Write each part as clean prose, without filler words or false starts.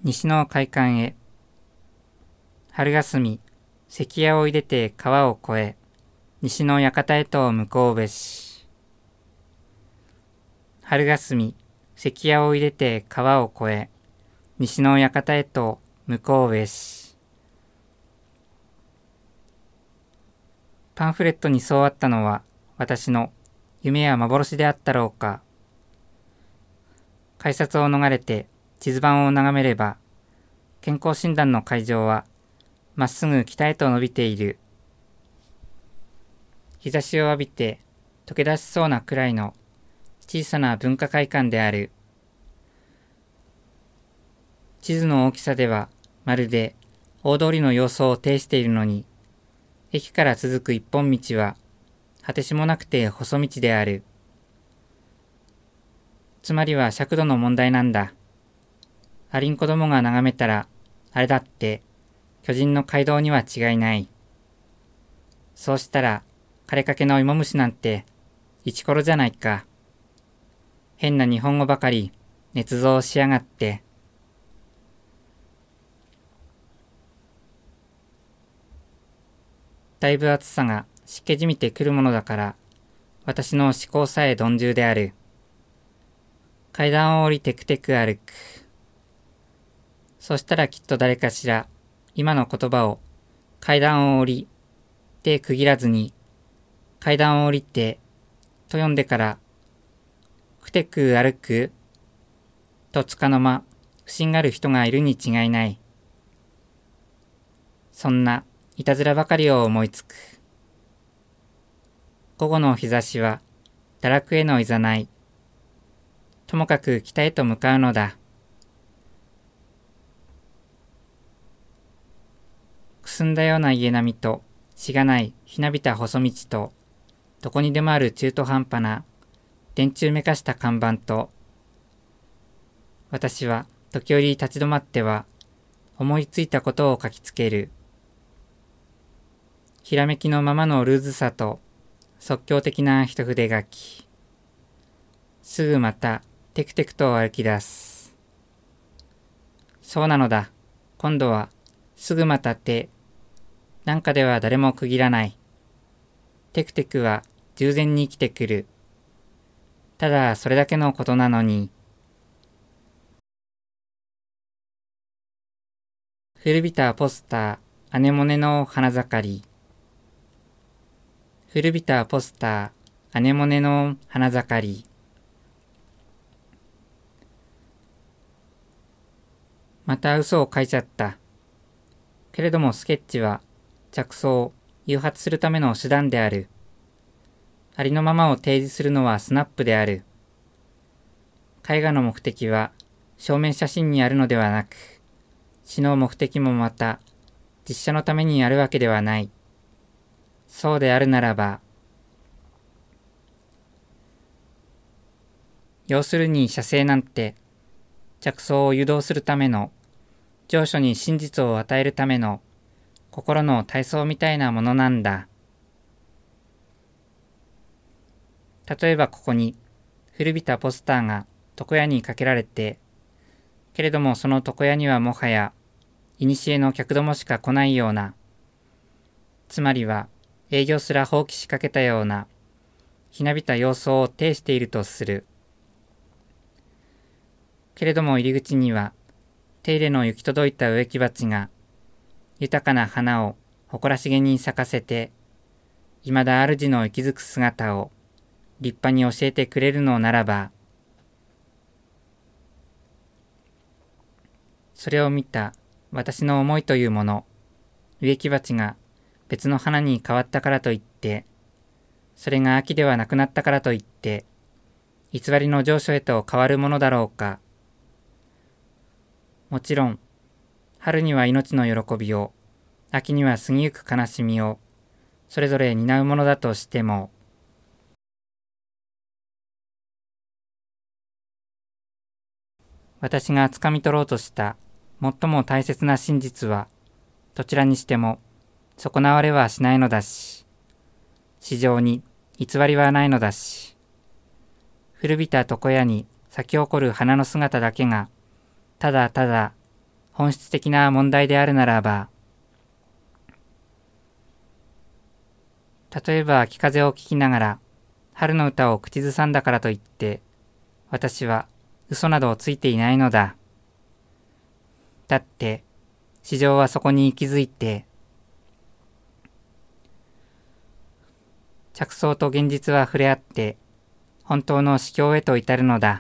西の海岸へ。春霞、関屋を入れて川を越え、西の館へと向こうべし。春霞、関屋を入れて川を越え、西の館へと向こうべし。パンフレットにそうあったのは、私の夢や幻であったろうか。改札を逃れて地図盤を眺めれば、健康診断の会場はまっすぐ北へと伸びている。日差しを浴びて溶け出しそうなくらいの小さな文化会館である。地図の大きさではまるで大通りの様相を呈しているのに、駅から続く一本道は果てしもなくて細道である。つまりは尺度の問題なんだ。アリン子供が眺めたら、あれだって巨人の街道には違いない。そうしたら枯れかけの芋虫なんてイチコロじゃないか。変な日本語ばかり捏造しやがって。だいぶ暑さが湿気じみてくるものだから、私の思考さえ鈍重である。階段を降りてくてく歩く。そしたらきっと誰かしら、今の言葉を階段を降りて区切らずに、階段を降りてと読んでから、くてく歩くとつかの間、不審がる人がいるに違いない。そんないたずらばかりを思いつく。午後の日差しは堕落へのいざない。ともかく北へと向かうのだ。くすんだような家並みとしがないひなびた細道と、どこにでもある中途半端な電柱めかした看板と、私は時折立ち止まっては思いついたことを書きつける。ひらめきのままのルーズさと即興的な一筆書き。すぐまたテクテクと歩き出す。そうなのだ。今度はすぐまたってなんかでは誰も区切らない。テクテクは従前に生きてくる。ただそれだけのことなのに。古びたポスター、アネモネの花盛り。古びたポスター、アネモネの花盛り。また嘘を書いちゃった。けれどもスケッチは着想、誘発するための手段である。ありのままを提示するのはスナップである。絵画の目的は正面写真にあるのではなく、詩の目的もまた実写のためにあるわけではない。そうであるならば、要するに写生なんて着想を誘導するための、上書に真実を与えるための心の体操みたいなものなんだ。例えばここに古びたポスターが床屋にかけられて、けれどもその床屋にはもはや古の客どもしか来ないような、つまりは営業すら放棄しかけたようなひなびた様相を呈しているとする。けれども入り口には手入れの行き届いた植木鉢が豊かな花を誇らしげに咲かせて、未だ主の息づく姿を立派に教えてくれるのならば、それを見た私の思いというもの、植木鉢が別の花に変わったからといって、それが秋ではなくなったからといって、偽りの上昇へと変わるものだろうか。もちろん、春には命の喜びを、秋には過ぎゆく悲しみを、それぞれ担うものだとしても、私が掴み取ろうとした最も大切な真実は、どちらにしても損なわれはしないのだし、市場に偽りはないのだし、古びた床屋に咲き誇る花の姿だけが、ただただ本質的な問題であるならば、例えば秋風を聞きながら春の歌を口ずさんだからといって、私は嘘などついていないのだ。だって、市場はそこに息づいて、着想と現実は触れ合って、本当の至境へと至るのだ。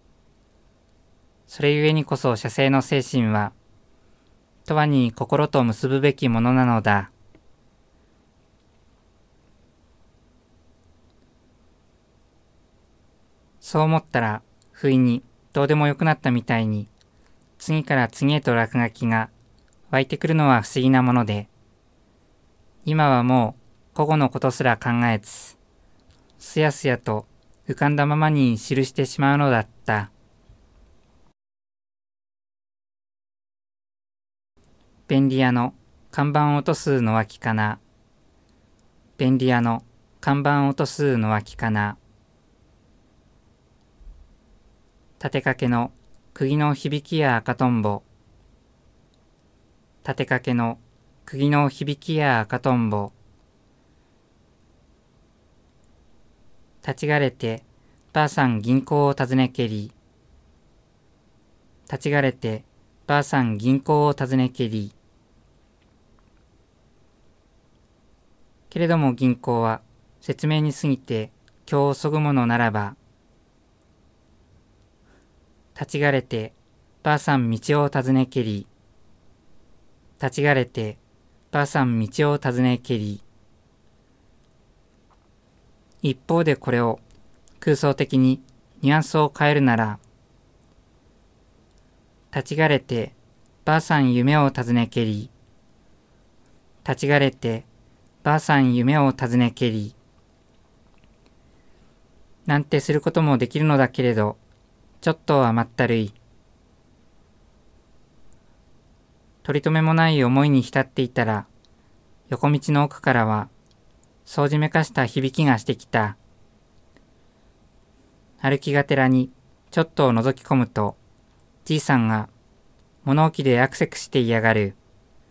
それゆえにこそ写生の精神は、永遠に心と結ぶべきものなのだ。そう思ったら、不意にどうでもよくなったみたいに、次から次へと落書きが湧いてくるのは不思議なもので、今はもう古語のことすら考えず、すやすやと浮かんだままに記してしまうのだった。便利屋の看板を落とすのはきかな。便利屋の看板を落とすのはきかな。立てかけの釘の響きや赤とんぼ。立てかけの釘の響きや赤とんぼ。立ちがれてばあさん銀行を訪ねけり。立ちがれてばあさん銀行を訪ねけり。けれども銀行は説明に過ぎて今日をそぐものならば、立ちがれてばあさん道を尋ねけり。立ちがれてばあさん道を尋ねけり。一方でこれを空想的にニュアンスを変えるなら、立ちがれてばあさん夢を尋ねけり。立ちがれてばあさん夢を尋ねけり。なんてすることもできるのだけれど、ちょっと甘ったるい。取り留めもない思いに浸っていたら、横道の奥からは、掃除めかした響きがしてきた。歩きがてらにちょっと覗き込むと、じいさんが物置でアクセクして嫌がる。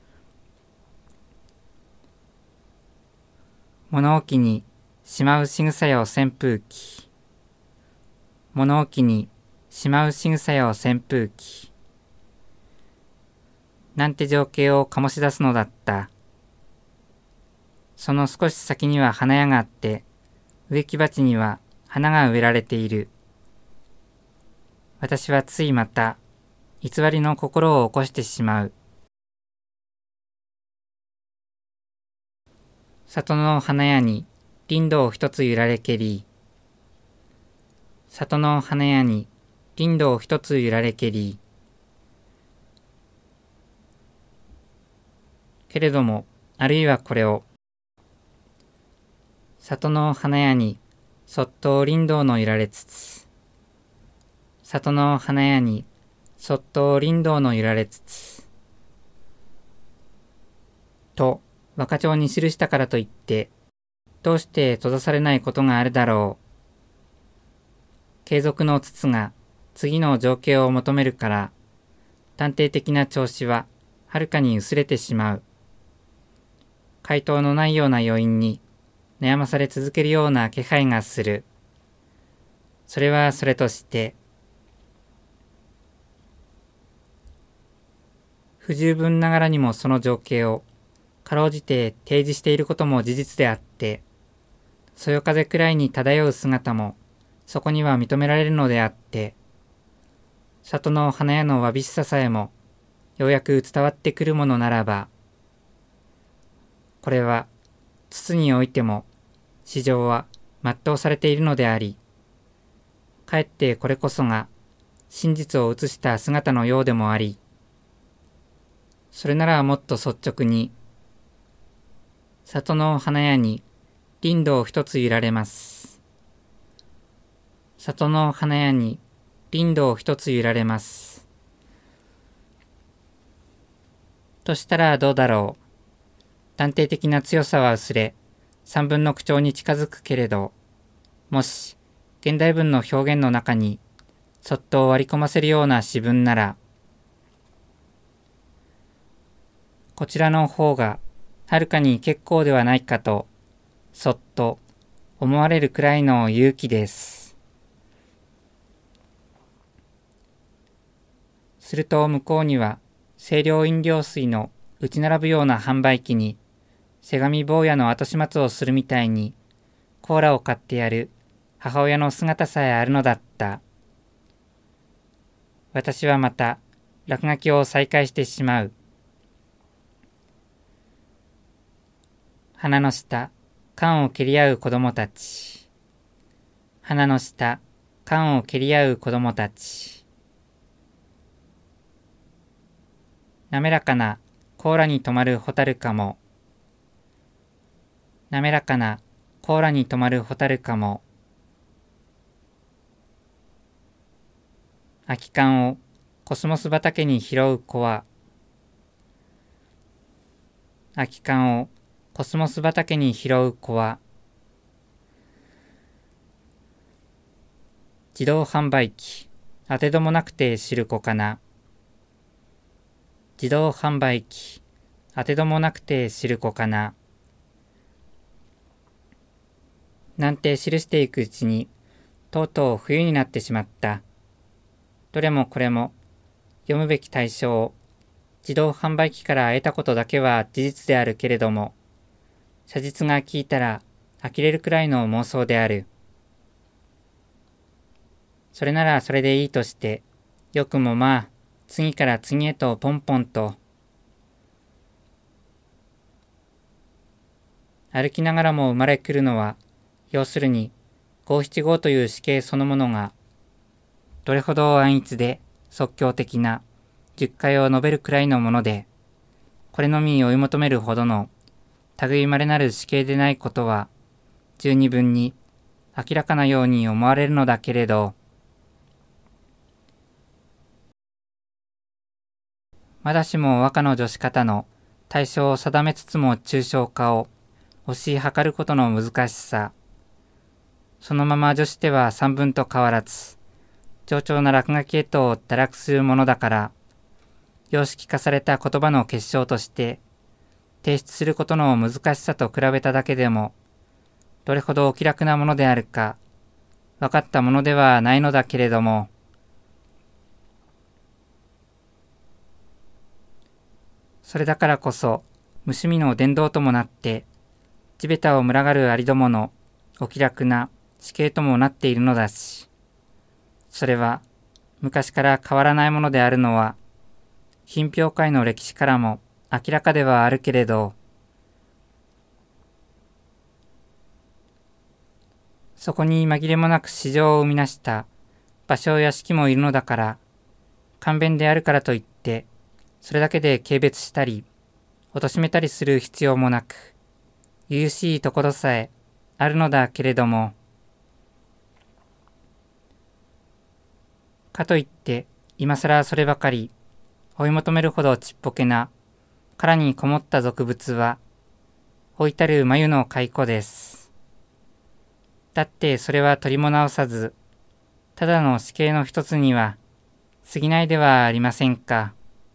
物置にしまう仕草よ扇風機。物置にしまう仕草よ扇風機。なんて情景を醸し出すのだった。その少し先には花屋があって、植木鉢には花が植えられている。私はついまた、偽りの心を起こしてしまう。里の花屋に林道を一つ揺られけり。里の花屋に林道を一つ揺られけり。けれども、あるいはこれを、里の花屋にそっと林道の揺られつつ、里の花屋にそっと林道の揺られつつ、と和歌帳に記したからといって、どうして閉ざされないことがあるだろう。継続の筒が次の情景を求めるから、探偵的な調子ははるかに薄れてしまう。回答のないような余韻に悩まされ続けるような気配がする。それはそれとして、不十分ながらにもその情景をかろうじて提示していることも事実であって、そよ風くらいに漂う姿もそこには認められるのであって、里の花屋のわびしささえもようやく伝わってくるものならば、これは筒においても市場は全うされているのであり、かえってこれこそが真実を映した姿のようでもあり、それならもっと率直に、里の花屋に林道一つ揺られます。里の花屋に林道一つ揺られます。としたらどうだろう。断定的な強さは薄れ、三分の口調に近づくけれど、もし現代文の表現の中にそっと割り込ませるような詩文なら、 こちらの方がはるかに結構ではないかと、そっと思われるくらいの勇気です。すると向こうには清涼飲料水の打ち並ぶような販売機にせがみ坊やの後始末をするみたいにコーラを買ってやる母親の姿さえあるのだった。私はまた落書きを再開してしまう。鼻の下、缶を蹴り合う子供たち。鼻の下、缶を蹴り合う子供たち。滑らかな甲羅に止まるホタルカモ。滑らかな甲羅に止まるホタルカモ。空き缶をコスモス畑に拾う子は。空き缶をコスモス畑に拾う子は。自動販売機、当てどもなくて知る子かな。自動販売機、当てどもなくて知る子かな。なんて記していくうちに、とうとう冬になってしまった。どれもこれも、読むべき対象を、自動販売機から得たことだけは事実であるけれども、写実が聞いたら呆れるくらいの妄想である。それならそれでいいとして、よくもまあ、次から次へとポンポンと、歩きながらも生まれ来るのは、要するに、五七五という死刑そのものが、どれほど安逸で即興的な十回を述べるくらいのもので、これのみ追い求めるほどの類まれなる死刑でないことは、十二分に明らかなように思われるのだけれど、まだしも和歌の女子方の対象を定めつつも抽象化を推し量ることの難しさ、そのまま女子では三分と変わらず、冗長な落書きへと堕落するものだから、様式化された言葉の結晶として、提出することの難しさと比べただけでも、どれほどお気楽なものであるか、分かったものではないのだけれども、それだからこそ、無趣味の伝道ともなって、地べたを群がるありどものお気楽な死刑ともなっているのだし、それは昔から変わらないものであるのは、品評会の歴史からも明らかではあるけれど、そこに紛れもなく市場を生み出した場所や式もいるのだから、簡便であるからといって、それだけで軽蔑したり、貶めたりする必要もなく、由々しいところさえあるのだけれども、かといって、今更そればかり追い求めるほどちっぽけな殻にこもった俗物は、老いたる眉の蚕です。だってそれは取りも直さず、ただの死刑の一つには過ぎないではありませんか。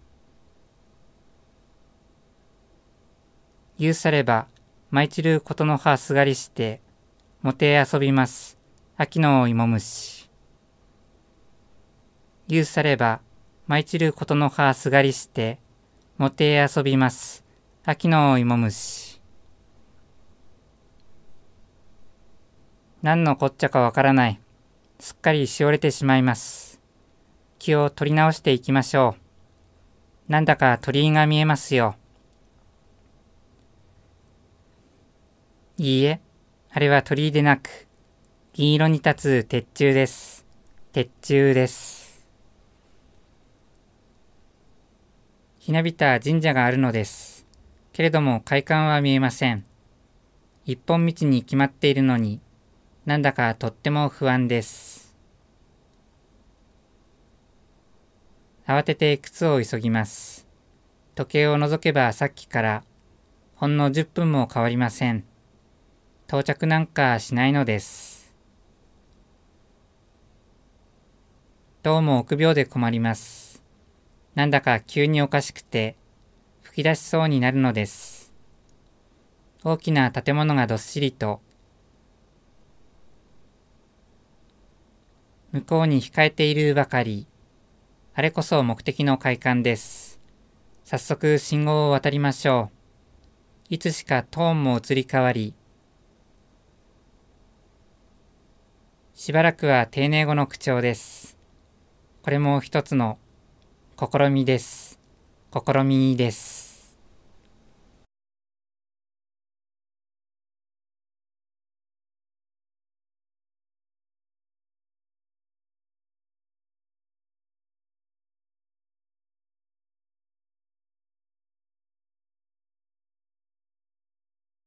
言うされば、舞い散ることの葉すがりして、もて遊びます、秋の芋虫。言うされば、舞い散ることの葉すがりして、もて遊びます、秋の芋虫。何のこっちゃかわからない。すっかりしおれてしまいます。気を取り直していきましょう。なんだか鳥居が見えますよ。いいえ、あれは鳥居でなく、銀色に立つ鉄柱です。鉄柱です。ひなびた神社があるのです。けれども会館は見えません。一本道に決まっているのに、なんだかとっても不安です。慌てて靴を急ぎます。時計を覗けばさっきからほんの10分も変わりません。到着なんかしないのです。どうも臆病で困ります。なんだか急におかしくて、不吹き出しそうになるのです。大きな建物がどっしりと、向こうに控えているばかり。あれこそ目的の快感です。早速信号を渡りましょう。いつしかトーンも移り変わり、しばらくは丁寧語の口調です。これも一つの試みです。試みです。